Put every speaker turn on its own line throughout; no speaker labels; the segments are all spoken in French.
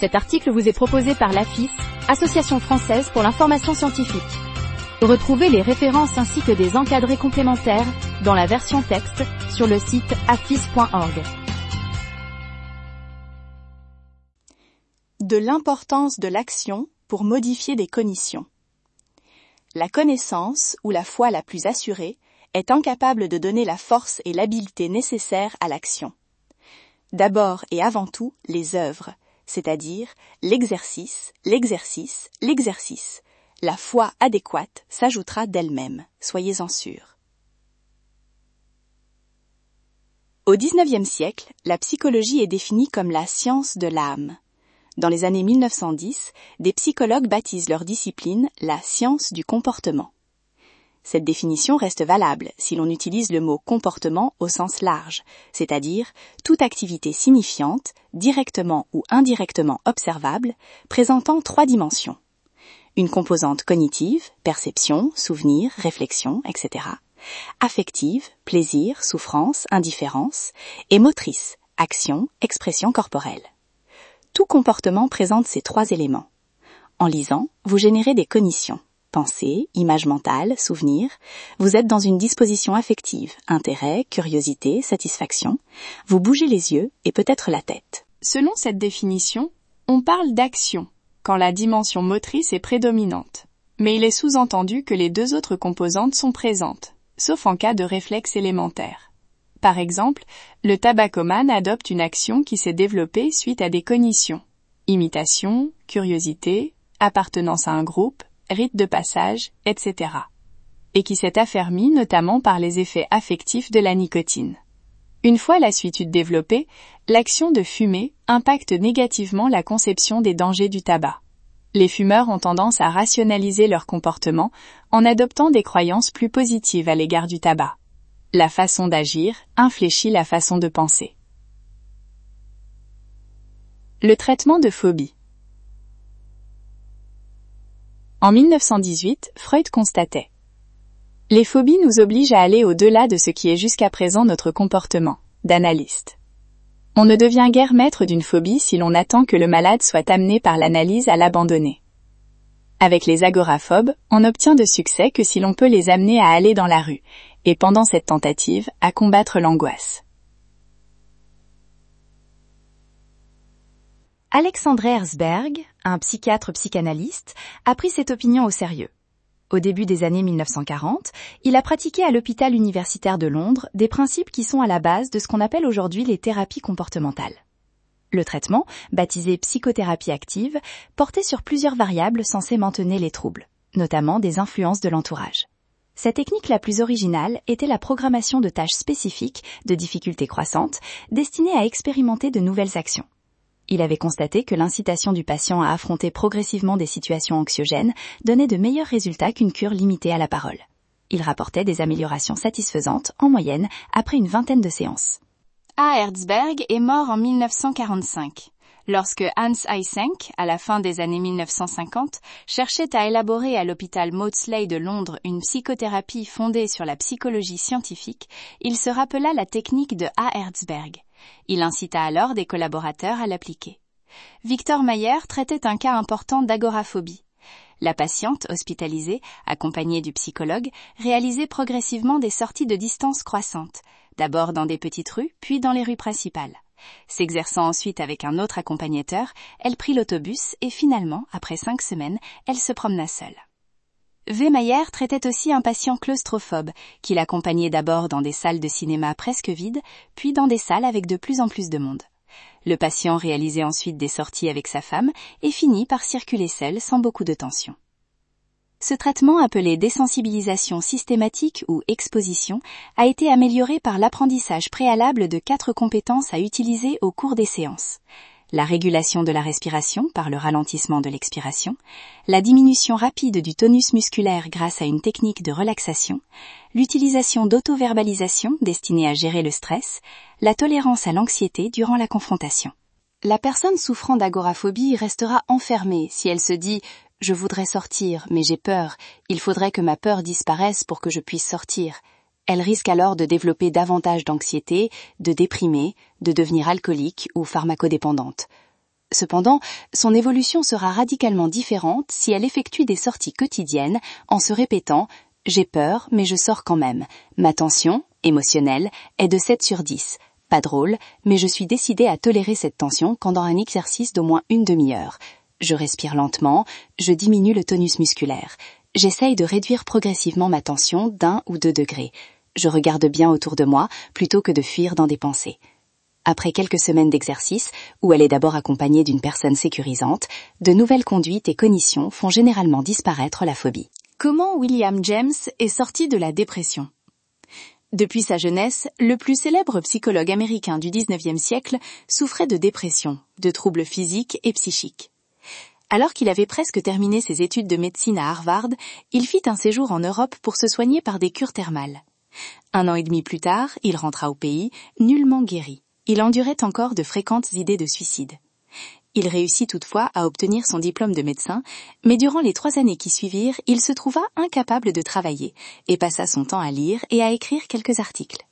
Cet article vous est proposé par l'AFIS, Association française pour l'information scientifique. Retrouvez les références ainsi que des encadrés complémentaires dans la version texte sur le site afis.org.
De l'importance de l'action pour modifier des cognitions. La connaissance, ou la foi la plus assurée, est incapable de donner la force et l'habileté nécessaires à l'action. D'abord et avant tout, les œuvres, c'est-à-dire l'exercice. La foi adéquate s'ajoutera d'elle-même, soyez-en sûrs. Au XIXe siècle, la psychologie est définie comme la science de l'âme. Dans les années 1910, des psychologues baptisent leur discipline la science du comportement. Cette définition reste valable si l'on utilise le mot comportement au sens large, c'est-à-dire toute activité signifiante, directement ou indirectement observable, présentant 3 dimensions. Une composante cognitive, perception, souvenir, réflexion, etc. Affective, plaisir, souffrance, indifférence, et motrice, action, expression corporelle. Tout comportement présente ces 3 éléments. En lisant, vous générez des cognitions. Pensée, image mentale, souvenir. Vous êtes dans une disposition affective, intérêt, curiosité, satisfaction. Vous bougez les yeux et peut-être la tête.
Selon cette définition, on parle d'action, quand la dimension motrice est prédominante. Mais il est sous-entendu que les 2 autres composantes sont présentes, sauf en cas de réflexe élémentaire. Par exemple, le tabacomane adopte une action qui s'est développée suite à des cognitions. Imitation, curiosité, appartenance à un groupe, rite de passage, etc. Et qui s'est affermie notamment par les effets affectifs de la nicotine. Une fois la suitude développée, l'action de fumer impacte négativement la conception des dangers du tabac. Les fumeurs ont tendance à rationaliser leur comportement en adoptant des croyances plus positives à l'égard du tabac. La façon d'agir infléchit la façon de penser. Le traitement de phobie. En 1918, Freud constatait: les phobies nous obligent à aller au-delà de ce qui est jusqu'à présent notre comportement d'analyste. On ne devient guère maître d'une phobie si l'on attend que le malade soit amené par l'analyse à l'abandonner. Avec les agoraphobes, on n'obtient de succès que si l'on peut les amener à aller dans la rue, et pendant cette tentative, à combattre l'angoisse.
Alexandre Herzberg, un psychiatre psychanalyste, a pris cette opinion au sérieux. Au début des années 1940, il a pratiqué à l'hôpital universitaire de Londres des principes qui sont à la base de ce qu'on appelle aujourd'hui les thérapies comportementales. Le traitement, baptisé psychothérapie active, portait sur plusieurs variables censées maintenir les troubles, notamment des influences de l'entourage. Sa technique la plus originale était la programmation de tâches spécifiques, de difficultés croissantes, destinées à expérimenter de nouvelles actions. Il avait constaté que l'incitation du patient à affronter progressivement des situations anxiogènes donnait de meilleurs résultats qu'une cure limitée à la parole. Il rapportait des améliorations satisfaisantes, en moyenne, après une 20aine de séances.
A. Herzberg est mort en 1945, lorsque Hans Eysenck, à la fin des années 1950, cherchait à élaborer à l'hôpital Maudsley de Londres une psychothérapie fondée sur la psychologie scientifique. Il se rappela la technique de A. Herzberg. Il incita alors des collaborateurs à l'appliquer. Victor Mayer traitait un cas important d'agoraphobie. La patiente, hospitalisée, accompagnée du psychologue, réalisait progressivement des sorties de distance croissantes, d'abord dans des petites rues, puis dans les rues principales. S'exerçant ensuite avec un autre accompagnateur, elle prit l'autobus et finalement, après 5 semaines, elle se promena seule. V. Mayer traitait aussi un patient claustrophobe, qu'il accompagnait d'abord dans des salles de cinéma presque vides, puis dans des salles avec de plus en plus de monde. Le patient réalisait ensuite des sorties avec sa femme et finit par circuler seul sans beaucoup de tension. Ce traitement, appelé désensibilisation systématique ou exposition, a été amélioré par l'apprentissage préalable de 4 compétences à utiliser au cours des séances. La régulation de la respiration par le ralentissement de l'expiration, la diminution rapide du tonus musculaire grâce à une technique de relaxation, l'utilisation d'auto-verbalisation destinée à gérer le stress, la tolérance à l'anxiété durant la confrontation. La personne souffrant d'agoraphobie restera enfermée si elle se dit « Je voudrais sortir, mais j'ai peur, il faudrait que ma peur disparaisse pour que je puisse sortir ». Elle risque alors de développer davantage d'anxiété, de déprimer, de devenir alcoolique ou pharmacodépendante.
Cependant, son évolution sera radicalement différente si elle effectue des sorties quotidiennes en se répétant « J'ai peur, mais je sors quand même. Ma tension, émotionnelle, est de 7 sur 10. Pas drôle, mais je suis décidée à tolérer cette tension pendant un exercice d'au moins une demi-heure. Je respire lentement, je diminue le tonus musculaire. J'essaye de réduire progressivement ma tension d'1 ou 2 degrés. Je regarde bien autour de moi plutôt que de fuir dans des pensées. » Après quelques semaines d'exercice, où elle est d'abord accompagnée d'une personne sécurisante, de nouvelles conduites et cognitions font généralement disparaître la phobie.
Comment William James est sorti de la dépression? Depuis sa jeunesse, le plus célèbre psychologue américain du XIXe siècle souffrait de dépression, de troubles physiques et psychiques. Alors qu'il avait presque terminé ses études de médecine à Harvard, il fit un séjour en Europe pour se soigner par des cures thermales. 1 an et demi plus tard, il rentra au pays, nullement guéri. Il endurait encore de fréquentes idées de suicide. Il réussit toutefois à obtenir son diplôme de médecin, mais durant les 3 années qui suivirent, il se trouva incapable de travailler et passa son temps à lire et à écrire quelques articles.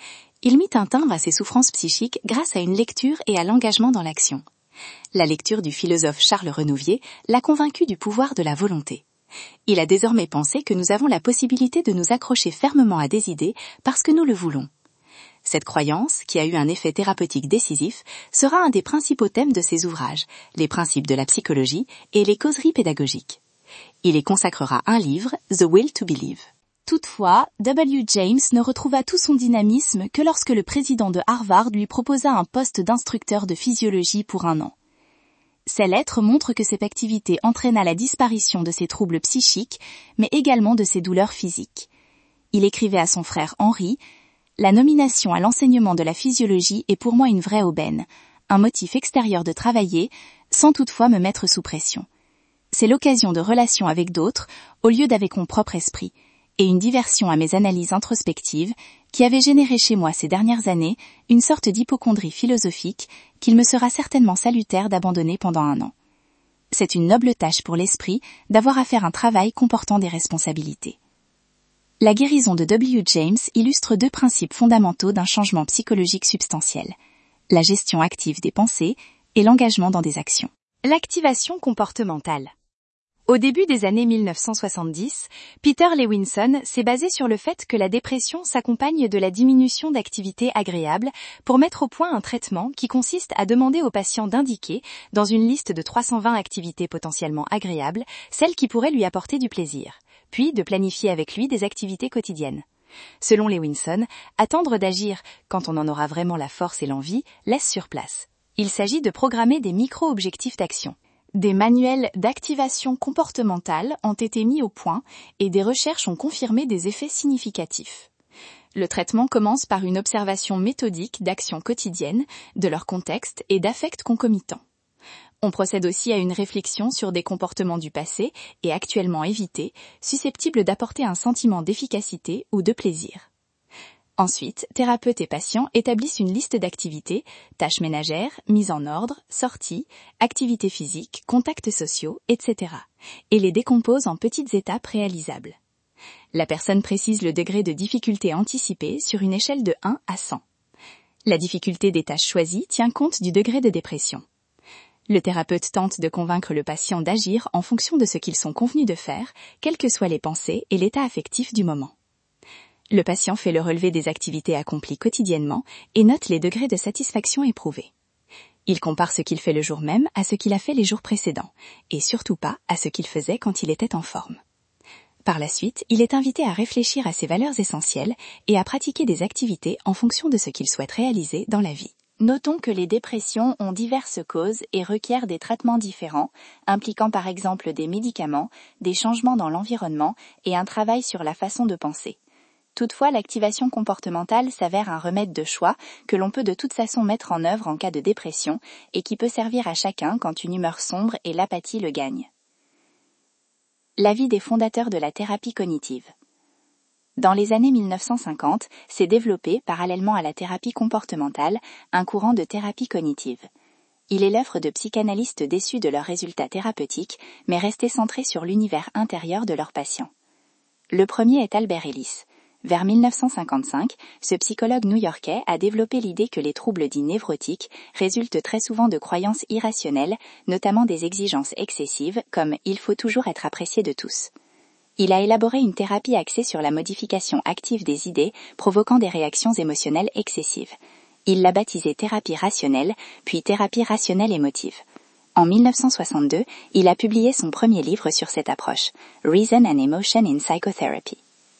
Il mit un timbre à ses souffrances psychiques grâce à une lecture et à l'engagement dans l'action. La lecture du philosophe Charles Renouvier l'a convaincu du pouvoir de la volonté. Il a désormais pensé que nous avons la possibilité de nous accrocher fermement à des idées parce que nous le voulons. Cette croyance, qui a eu un effet thérapeutique décisif, sera un des principaux thèmes de ses ouvrages, les principes de la psychologie et les causeries pédagogiques. Il y consacrera un livre, The Will to Believe.
Toutefois, W. James ne retrouva tout son dynamisme que lorsque le président de Harvard lui proposa un poste d'instructeur de physiologie pour 1 an. Ces lettres montrent que cette activité entraîna la disparition de ses troubles psychiques, mais également de ses douleurs physiques. Il écrivait à son frère Henry: La nomination à l'enseignement de la physiologie est pour moi une vraie aubaine, un motif extérieur de travailler, sans toutefois me mettre sous pression. C'est l'occasion de relations avec d'autres, au lieu d'avec mon propre esprit, et une diversion à mes analyses introspectives, qui avaient généré chez moi ces dernières années une sorte d'hypocondrie philosophique qu'il me sera certainement salutaire d'abandonner pendant 1 an. C'est une noble tâche pour l'esprit d'avoir à faire un travail comportant des responsabilités. La guérison de W. James illustre 2 principes fondamentaux d'un changement psychologique substantiel: la gestion active des pensées et l'engagement dans des actions. L'activation comportementale. Au début des années 1970, Peter Lewinson s'est basé sur le fait que la dépression s'accompagne de la diminution d'activités agréables pour mettre au point un traitement qui consiste à demander au patient d'indiquer, dans une liste de 320 activités potentiellement agréables, celles qui pourraient lui apporter du plaisir, puis de planifier avec lui des activités quotidiennes. Selon Lewinson, attendre d'agir quand on en aura vraiment la force et l'envie laisse sur place. Il s'agit de programmer des micro-objectifs d'action. Des manuels d'activation comportementale ont été mis au point et des recherches ont confirmé des effets significatifs. Le traitement commence par une observation méthodique d'actions quotidiennes, de leur contexte et d'affects concomitants. On procède aussi à une réflexion sur des comportements du passé et actuellement évités, susceptibles d'apporter un sentiment d'efficacité ou de plaisir. Ensuite, thérapeutes et patients établissent une liste d'activités, tâches ménagères, mise en ordre, sorties, activités physiques, contacts sociaux, etc. et les décomposent en petites étapes réalisables. La personne précise le degré de difficulté anticipé sur une échelle de 1 à 100. La difficulté des tâches choisies tient compte du degré de dépression. Le thérapeute tente de convaincre le patient d'agir en fonction de ce qu'ils sont convenus de faire, quelles que soient les pensées et l'état affectif du moment. Le patient fait le relevé des activités accomplies quotidiennement et note les degrés de satisfaction éprouvés. Il compare ce qu'il fait le jour même à ce qu'il a fait les jours précédents, et surtout pas à ce qu'il faisait quand il était en forme. Par la suite, il est invité à réfléchir à ses valeurs essentielles et à pratiquer des activités en fonction de ce qu'il souhaite réaliser dans la vie. Notons que les dépressions ont diverses causes et requièrent des traitements différents, impliquant par exemple des médicaments, des changements dans l'environnement et un travail sur la façon de penser. Toutefois, l'activation comportementale s'avère un remède de choix que l'on peut de toute façon mettre en œuvre en cas de dépression et qui peut servir à chacun quand une humeur sombre et l'apathie le gagnent. L'avis des fondateurs de la thérapie cognitive. Dans les années 1950, s'est développé, parallèlement à la thérapie comportementale, un courant de thérapie cognitive. Il est l'œuvre de psychanalystes déçus de leurs résultats thérapeutiques, mais restés centrés sur l'univers intérieur de leurs patients. Le premier est Albert Ellis.
Vers 1955, ce psychologue new-yorkais a développé l'idée que les troubles dits névrotiques résultent très souvent de croyances irrationnelles, notamment des exigences excessives comme « il faut toujours être apprécié de tous ». Il a élaboré une thérapie axée sur la modification active des idées provoquant des réactions émotionnelles excessives. Il l'a baptisée thérapie rationnelle, puis thérapie rationnelle émotive. En 1962, il a publié son premier livre sur cette approche, Reason and Emotion in Psychotherapy.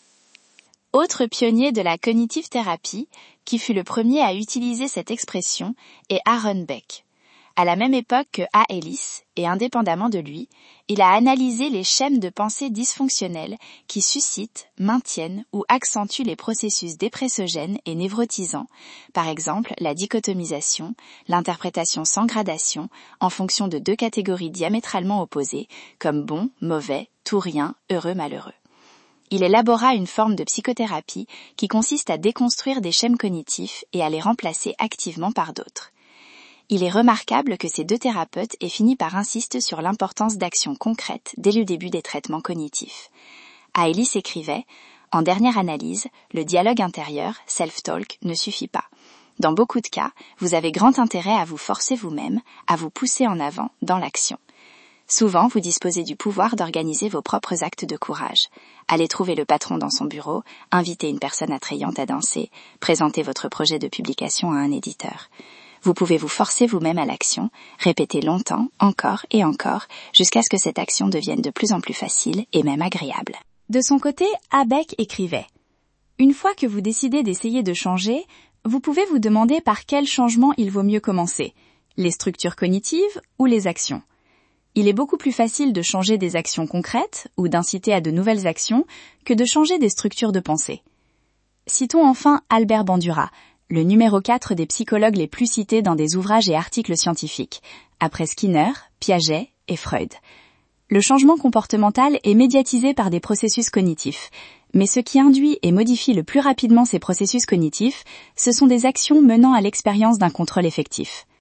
Autre pionnier de la cognitive thérapie, qui fut le premier à utiliser cette expression, est Aaron Beck. À la même époque que A. Ellis, et indépendamment de lui, il a analysé les schèmes de pensée dysfonctionnels qui suscitent, maintiennent ou accentuent les processus dépressogènes et névrotisants, par exemple la dichotomisation, l'interprétation sans gradation en fonction de deux catégories diamétralement opposées, comme bon, mauvais, tout rien, heureux, malheureux. Il élabora une forme de psychothérapie qui consiste à déconstruire des schèmes cognitifs et à les remplacer activement par d'autres. Il est remarquable que ces deux thérapeutes aient fini par insister sur l'importance d'actions concrètes dès le début des traitements cognitifs. Ellis écrivait « En dernière analyse, le dialogue intérieur, self-talk, ne suffit pas. Dans beaucoup de cas, vous avez grand intérêt à vous forcer vous-même, à vous pousser en avant dans l'action. Souvent, vous disposez du pouvoir d'organiser vos propres actes de courage. Allez trouver le patron dans son bureau, inviter une personne attrayante à danser, présenter votre projet de publication à un éditeur. Vous pouvez vous forcer vous-même à l'action, répéter longtemps, encore et encore, jusqu'à ce que cette action devienne de plus en plus facile et même agréable. »
De son côté, A. Beck écrivait « Une fois que vous décidez d'essayer de changer, vous pouvez vous demander par quel changement il vaut mieux commencer, les structures cognitives ou les actions. Il est beaucoup plus facile de changer des actions concrètes ou d'inciter à de nouvelles actions que de changer des structures de pensée. » Citons enfin Albert Bandura, le numéro 4 des psychologues les plus cités dans des ouvrages et articles scientifiques, après Skinner, Piaget et Freud. Le changement comportemental est médiatisé par des processus cognitifs, mais ce qui induit et modifie le plus rapidement ces processus cognitifs, ce sont des actions menant à l'expérience d'un contrôle effectif.